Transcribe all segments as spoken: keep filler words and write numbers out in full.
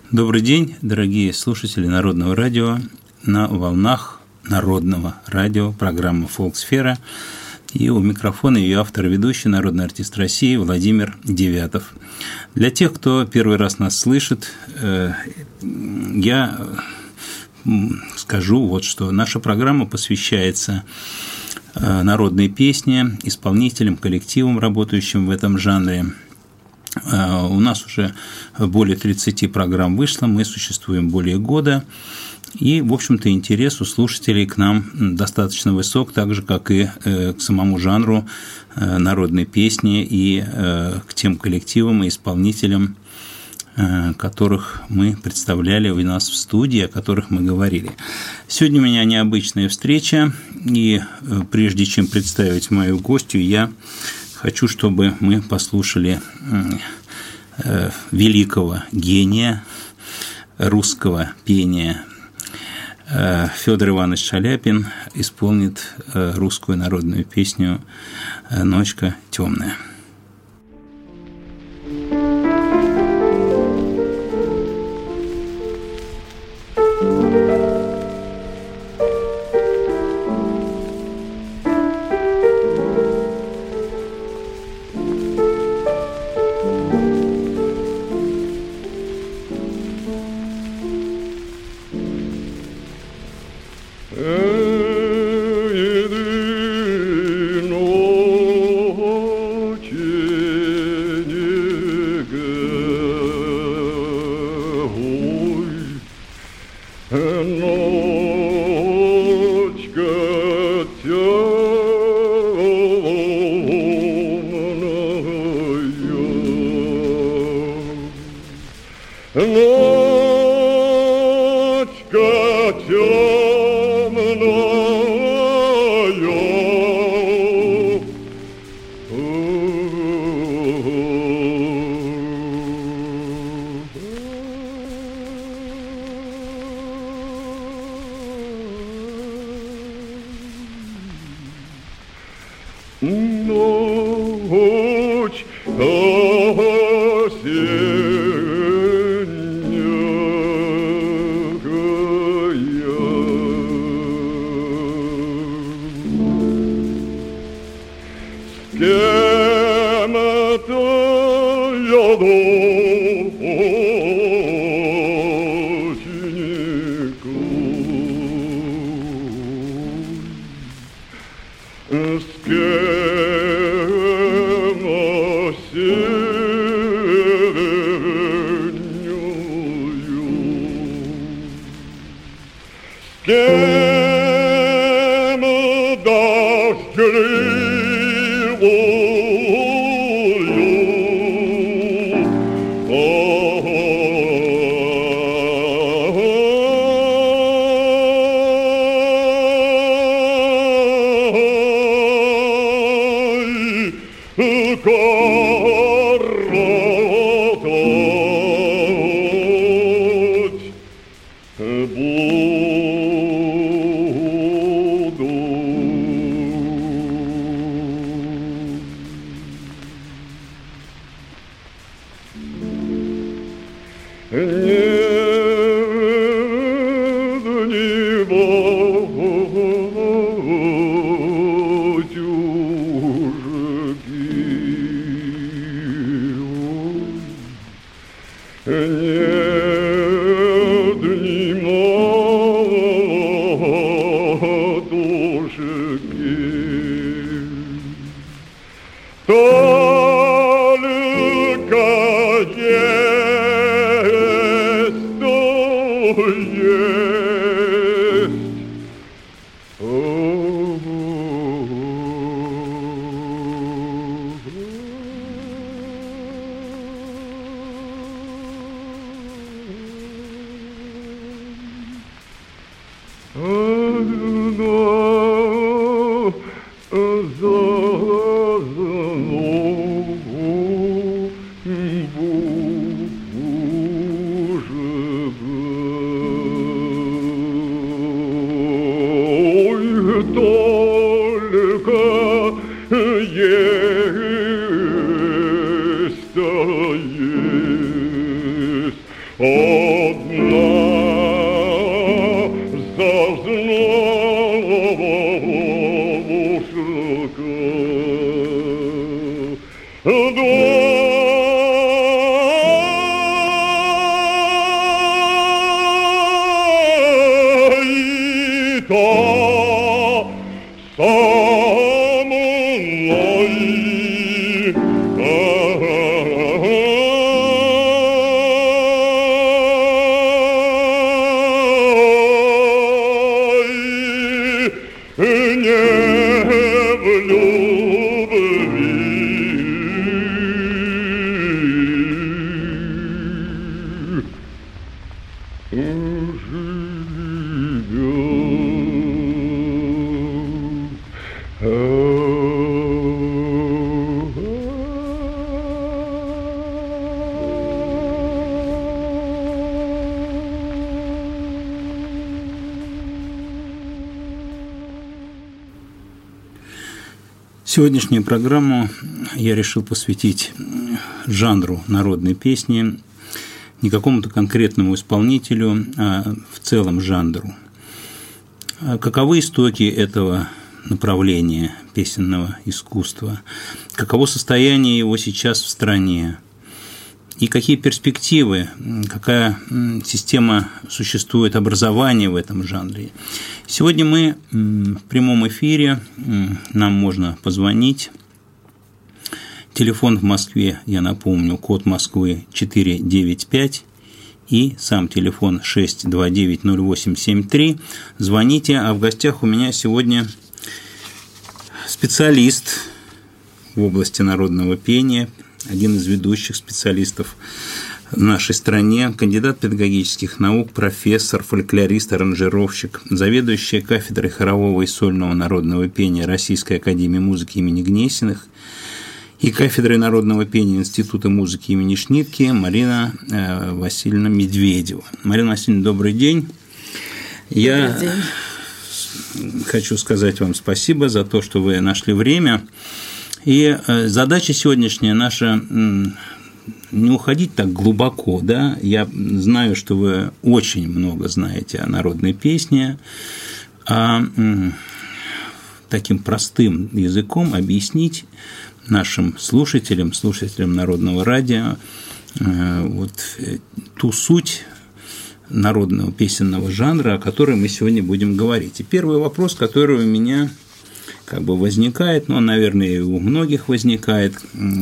Добрый день, дорогие слушатели Народного радио, на волнах Народного радио, программа «Фолксфера». И у микрофона ее автор и ведущий, народный артист России Владимир Девятов. Для тех, кто первый раз нас слышит, я скажу вот что. Наша программа посвящается народной песне, исполнителям, коллективам, работающим в этом жанре. У нас уже более тридцати программ вышло, мы существуем более года, и, в общем-то, интерес у слушателей к нам достаточно высок, так же, как и к самому жанру народной песни и к тем коллективам и исполнителям, которых мы представляли у нас в студии, о которых мы говорили. Сегодня у меня необычная встреча, и прежде чем представить мою гостью, я хочу, чтобы мы послушали великого гения русского пения. Федор Иванович Шаляпин исполнит русскую народную песню «Ночка темная». Ночь есть, есть. Сегодняшнюю программу я решил посвятить жанру народной песни, не какому-то конкретному исполнителю, а в целом жанру. Каковы истоки этого направления песенного искусства? Каково состояние его сейчас в стране? И какие перспективы, какая система существует образования в этом жанре? Сегодня мы в прямом эфире, нам можно позвонить. Телефон в Москве, я напомню, код Москвы четыре девять пять и сам телефон шесть два девять ноль восемь семь три. Звоните, а в гостях у меня сегодня специалист в области народного пения, один из ведущих специалистов в нашей стране, кандидат педагогических наук, профессор, фольклорист, аранжировщик, заведующая кафедрой хорового и сольного народного пения Российской академии музыки имени Гнесиных и кафедрой народного пения Института музыки имени Шнитке Марина Васильевна Медведева. Марина Васильевна, добрый день. Добрый Я день. Хочу сказать вам спасибо за то, что вы нашли время. И задача сегодняшняя наша не уходить так глубоко, да. Я знаю, что вы очень много знаете о народной песне, а таким простым языком объяснить нашим слушателям, слушателям Народного радио вот ту суть народного песенного жанра, о которой мы сегодня будем говорить. И первый вопрос, который у меня как бы возникает, ну, наверное, и у многих возникает,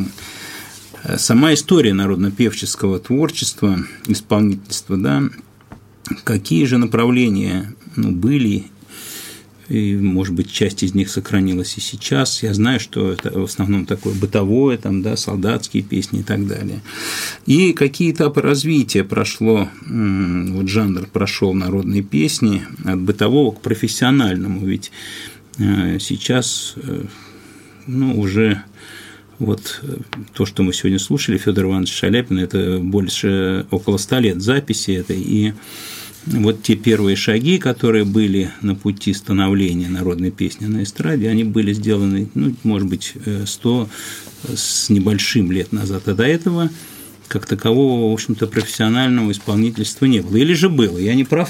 сама история народно-певческого творчества, исполнительства, да, какие же направления, ну, были, и, может быть, часть из них сохранилась и сейчас. Я знаю, что это в основном такое бытовое, там, да, солдатские песни и так далее. И какие этапы развития прошло, вот жанр прошел народной песни от бытового к профессиональному, ведь сейчас, ну, уже вот то, что мы сегодня слушали, Фёдор Иванович Шаляпин, это больше около ста лет записи этой, и вот те первые шаги, которые были на пути становления народной песни на эстраде, они были сделаны, ну, может быть, сто с небольшим лет назад, а до этого как такового, в общем-то, профессионального исполнительства не было. Или же было, я не прав?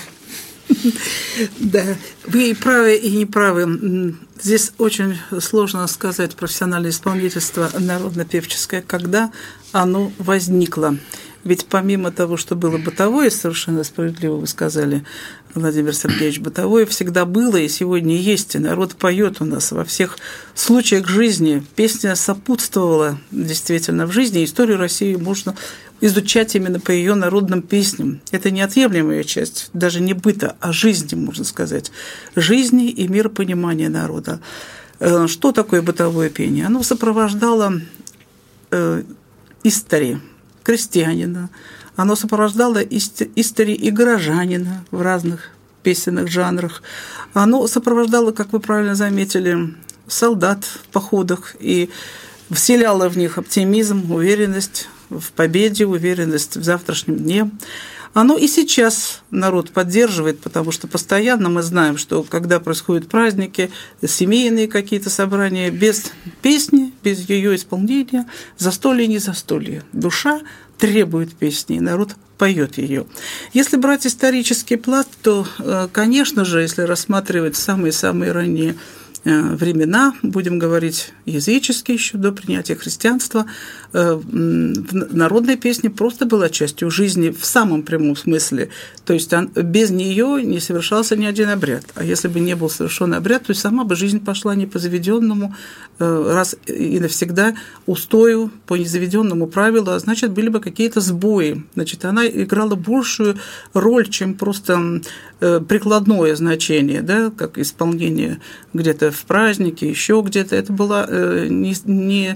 Да, вы и правы, и не правы. Здесь очень сложно сказать профессиональное исполнительство народно-певческое, когда оно возникло. Ведь помимо того, что было бытовое, совершенно справедливо вы сказали, Владимир Сергеевич, бытовое всегда было и сегодня есть, и народ поет у нас во всех случаях жизни. Песня сопутствовала действительно в жизни, историю России можно изучать именно по ее народным песням. Это неотъемлемая часть, даже не быта, а жизни, можно сказать, жизни и миропонимания народа. Что такое бытовое пение? Оно сопровождало э, истории крестьянина, оно сопровождало истории и горожанина в разных песенных жанрах, оно сопровождало, как вы правильно заметили, солдат в походах и вселяло в них оптимизм, уверенность в победе, уверенность в завтрашнем дне. Оно и сейчас народ поддерживает, потому что постоянно мы знаем, что когда происходят праздники, семейные какие-то собрания, без песни, без ее исполнения, застолье не застолье. Душа требует песни, и народ поет ее. Если брать исторический пласт, то, конечно же, если рассматривать самые-самые ранние времена, будем говорить языческие еще до принятия христианства, народная песня просто была частью жизни в самом прямом смысле. То есть без нее не совершался ни один обряд. А если бы не был совершен обряд, то сама бы жизнь пошла не по заведенному раз и навсегда устою, по незаведенному правилу, а значит, были бы какие-то сбои. Значит, она играла большую роль, чем просто прикладное значение, да, как исполнение где-то в празднике, еще где-то. Это была не, не,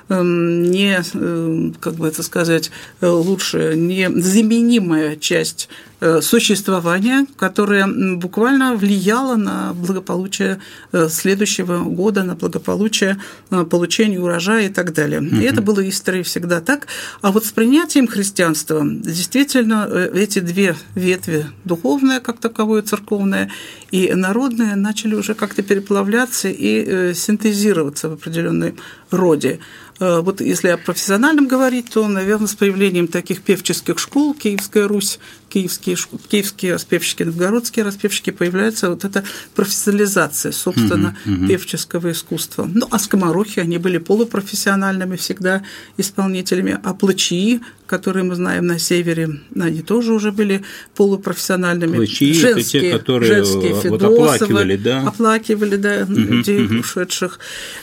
не, как бы это сказать лучше, незаменимая часть существования, которое буквально влияло на благополучие следующего года, на благополучие получения урожая и так далее. Mm-hmm. И это было в истории всегда так. А вот с принятием христианства действительно эти две ветви, духовная как таковое, церковная, и народная, начали уже как-то переплавляться и синтезироваться в определенном роде. Вот если о профессиональном говорить, то, наверное, с появлением таких певческих школ Киевская Русь, киевские, киевские распевщики, новгородские распевщики, появляется вот эта профессионализация, собственно, uh-huh, uh-huh. певческого искусства. Ну, а скоморохи, они были полупрофессиональными всегда исполнителями, а плачии, которые мы знаем на севере, они тоже уже были полупрофессиональными. Плачии – это те, которые женские вот оплакивали, да? Оплакивали, да, uh-huh, людей, uh-huh. ушедших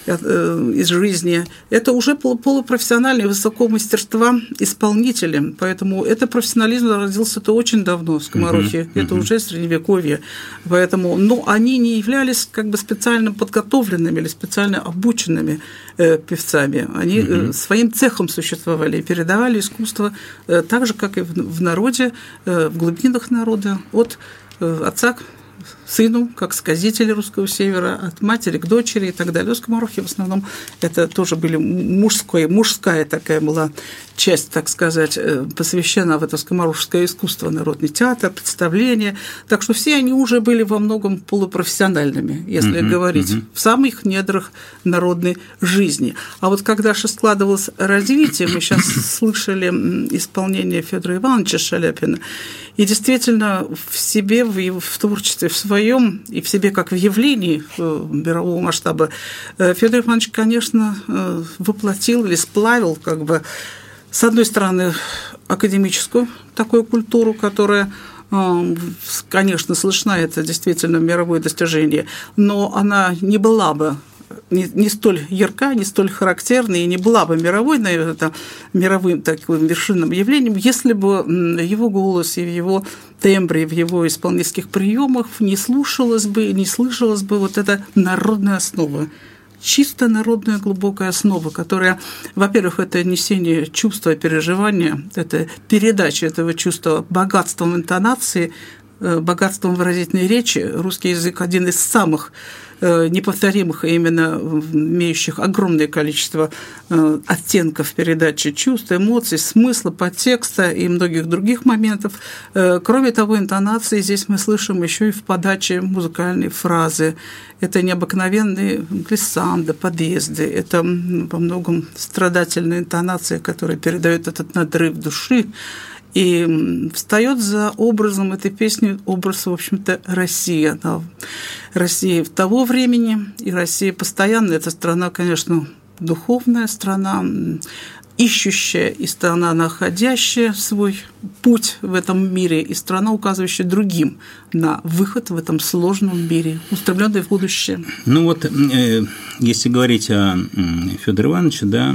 из жизни. Это уже полупрофессиональные, высокого мастерства исполнители, поэтому это профессионализм родился-то очень давно, скоморохи, uh-huh, uh-huh. это уже средневековье, поэтому, но они не являлись как бы специально подготовленными или специально обученными э, певцами, они uh-huh. э, своим цехом существовали и передавали искусство э, так же, как и в, в народе, э, в глубинах народа, от э, отца к сыну, как сказители русского севера, от матери к дочери и так далее. Скоморохи в основном это тоже были мужское, мужская такая была часть, так сказать, посвящена в это скоморожское искусство, народный театр, представления. Так что все они уже были во многом полупрофессиональными, если uh-huh, говорить, uh-huh. в самых недрах народной жизни. А вот когда же складывалось развитие, мы сейчас слышали исполнение Федора Ивановича Шаляпина, и действительно в себе, в, его, в творчестве, в своем, и в себе как в явлении мирового масштаба, Федор Иванович, конечно, воплотил или сплавил, как бы, с одной стороны, академическую такую культуру, которая, конечно, слышна, это действительно мировое достижение, но она не была бы не, не столь ярка, не столь характерна и не была бы мировой, наверное, это, мировым таким вершинным явлением, если бы его голос и в его тембре, в его исполнительских приемах не слушалась бы, не слышалась бы вот эта народная основа. Чисто народная глубокая основа, которая, во-первых, это несение чувства, переживания, это передача этого чувства богатством интонации, богатством выразительной речи. Русский язык один из самых неповторимых, именно имеющих огромное количество оттенков передачи чувств, эмоций, смысла, подтекста и многих других моментов. Кроме того, интонации здесь мы слышим еще и в подаче музыкальной фразы. Это необыкновенные глиссанды, подъезды, это во многом страдательная интонация, которая передает этот надрыв души. И встает за образом этой песни образ, в общем-то, Россия. Да. Россия в того времени, и Россия постоянно, это страна, конечно, духовная страна, ищущая, и страна, находящая свой путь в этом мире, и страна, указывающая другим на выход в этом сложном мире, устремленная в будущее. Ну вот, э, если говорить о Фёдоре Ивановиче, да,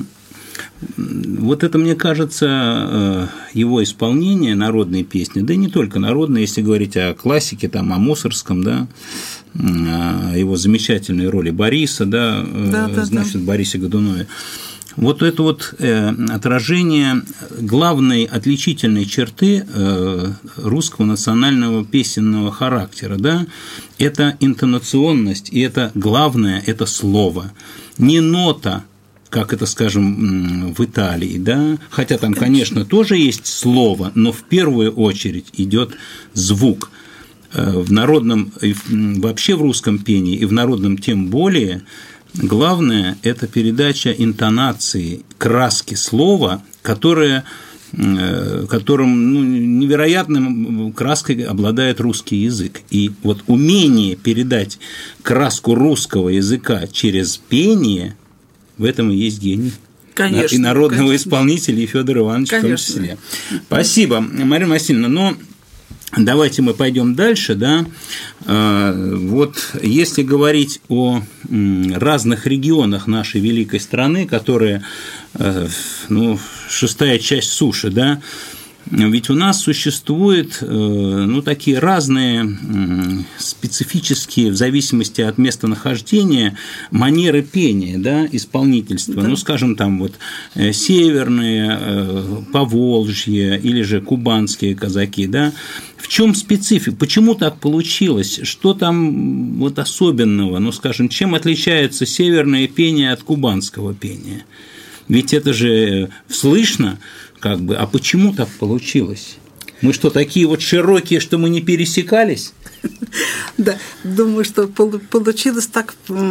вот это, мне кажется, его исполнение народной песни, да и не только народной, если говорить о классике, там, о Мусоргском, да, его замечательной роли Бориса, да, да, да значит, да. Борисе Годунове. Вот это вот отражение главной отличительной черты русского национального песенного характера, да, это интонационность, и это главное, это слово, не нота, как это, скажем, в Италии, да, хотя там, конечно, тоже есть слово, но в первую очередь идет звук. В народном, вообще в русском пении, и в народном тем более, главное – это передача интонации, краски слова, которая которым ну, невероятной краской обладает русский язык. И вот умение передать краску русского языка через пение, в этом и есть гений. Конечно, и народного конечно. исполнителя, и Федора Ивановича в том числе. Спасибо, Марина Васильевна. Но давайте мы пойдем дальше, да. Вот если говорить о разных регионах нашей великой страны, которые, ну, шестая часть суши, да, ведь у нас существуют ну, такие разные специфические, в зависимости от местонахождения, манеры пения, да, исполнительства. Да. Ну, скажем, там вот северные, Поволжье или же кубанские казаки, да. В чем специфика? Почему так получилось? Что там вот особенного? Ну, скажем, чем отличается северное пение от кубанского пения? Ведь это же слышно, как бы, а почему так получилось? Мы что, такие вот широкие, что мы не пересекались? Да, думаю, что получилось так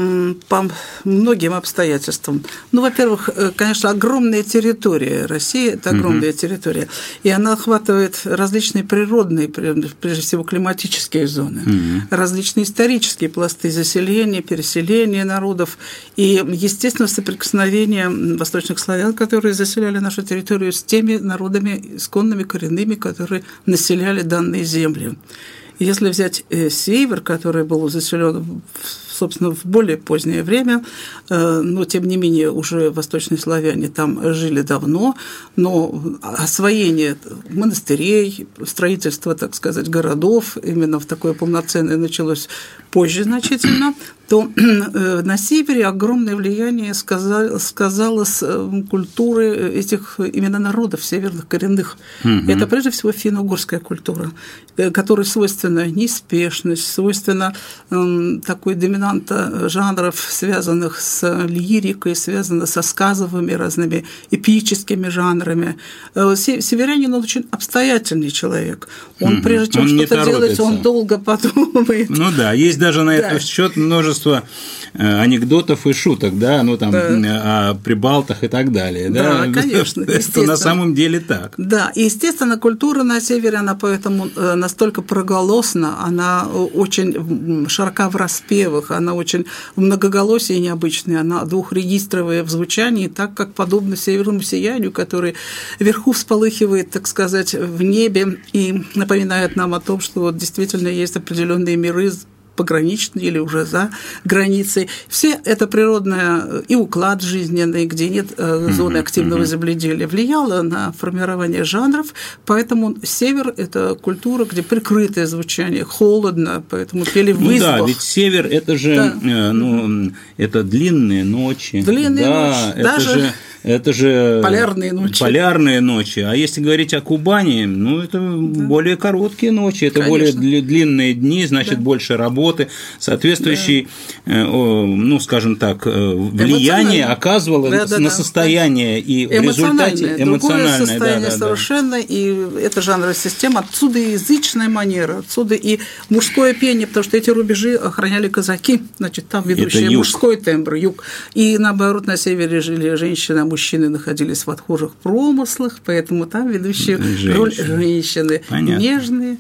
по многим обстоятельствам. Ну, во-первых, конечно, огромная территория. Россия – это огромная угу. территория, и она охватывает различные природные, прежде всего, климатические зоны, угу. различные исторические пласты заселения, переселения народов и, естественно, соприкосновение восточных славян, которые заселяли нашу территорию, с теми народами исконными, коренными, которые населяли данные земли. Если взять север, который был заселен, собственно, в более позднее время, но, тем не менее, уже восточные славяне там жили давно, но освоение монастырей, строительство, так сказать, городов именно в такое полноценное началось позже значительно, то на севере огромное влияние сказалось культуры этих именно народов северных, коренных. Угу. Это прежде всего финно-угорская культура, которой свойственна неспешность, свойственна такой доминанта жанров, связанных с лирикой, связанных со сказовыми разными эпическими жанрами. Северянин, он очень обстоятельный человек. Он, угу. прежде чем он что-то делать, он долго подумает. Ну да, есть даже на да. этот счет множество анекдотов и шуток, да, ну там да. о прибалтах и так далее. Да, да? Конечно. Это на самом деле так. Да, и, естественно, культура на севере, она поэтому настолько проголосна, она очень широка в распевах, она очень в многоголосии необычная, она двухрегистровая в звучании, так как подобно северному сиянию, который вверху всполыхивает, так сказать, в небе и напоминает нам о том, что вот действительно есть определенные миры, пограничные или уже за границей. Все это природное и уклад жизненный, где нет зоны активного mm-hmm. земледелия, влияло на формирование жанров, поэтому север – это культура, где прикрытое звучание, холодно, поэтому пели в избах. Ну да, ведь север – это же да. ну, это длинные ночи. Длинные да, ночи. Это Даже же Это же полярные ночи. полярные ночи. А если говорить о Кубани, ну, это да. более короткие ночи, это Конечно. более длинные дни, значит, да. больше работы, соответствующий, да. ну, скажем так, влияние оказывало да, да, на да. состояние и в результате эмоциональное. Другое состояние да, да, совершенно, да. и это жанровая система, отсюда и язычная манера, отсюда и мужское пение, потому что эти рубежи охраняли казаки, значит, там ведущий мужской тембр, юг, и наоборот, на севере жили женщины, мужчины находились в отхожих промыслах, поэтому там ведущие женщины. роль женщины. Понятно. Нежные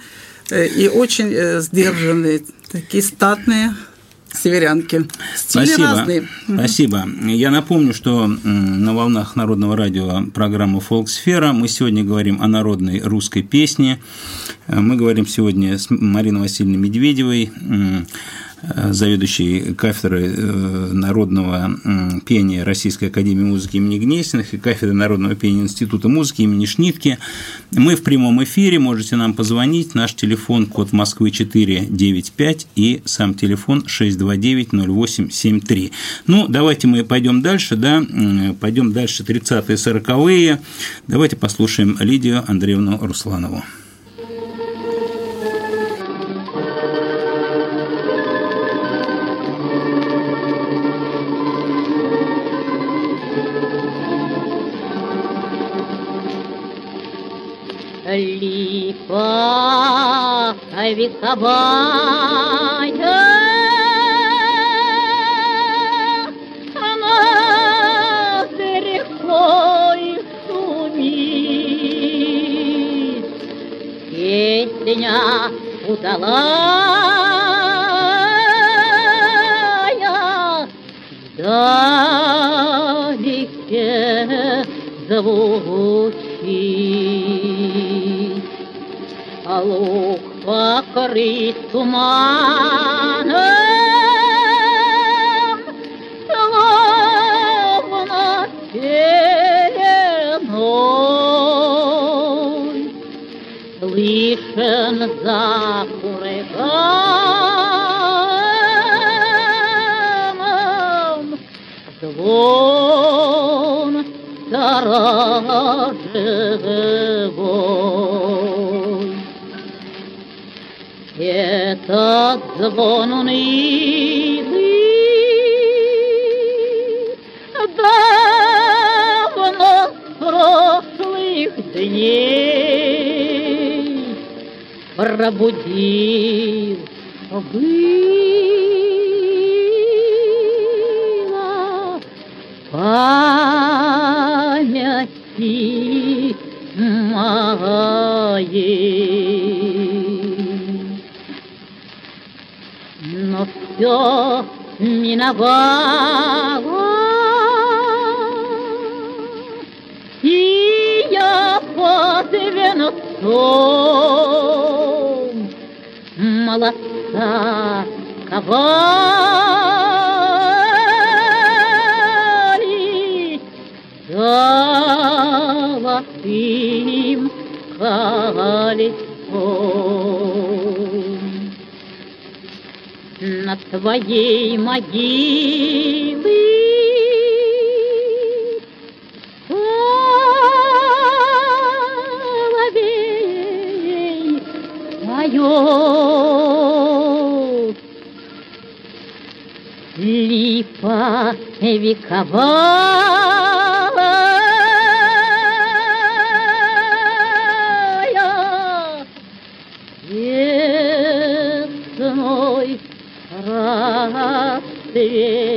и очень сдержанные, такие статные северянки. Стили Спасибо. разные. Спасибо. Я напомню, что на волнах Народного радио программа «Фолксфера» мы сегодня говорим о народной русской песне. Мы говорим сегодня с Мариной Васильевной Медведевой, заведующей кафедрой народного пения Российской академии музыки имени Гнесиных и кафедрой народного пения Института музыки имени Шнитке. Мы в прямом эфире, можете нам позвонить. Наш телефон код Москвы четыре девять пять и сам телефон шесть два девять ноль восемь семь три. Ну, давайте мы пойдем дальше, да, пойдем дальше тридцатые, сороковые. Давайте послушаем Лидию Андреевну Русланову. Липа вековая, над рекой шумит, удалая вдалеке звучит, а луг покрыт туманом, словно пеленой. Слышен за курганом звон сторожевой. Этот звон унылый давно с прошлых дней пробудил было памяти моей. Но все миновало, и я под венцом молодца ковали золотым колесом. На твоей могилы соловей поет, липа вековая, весной расцвет.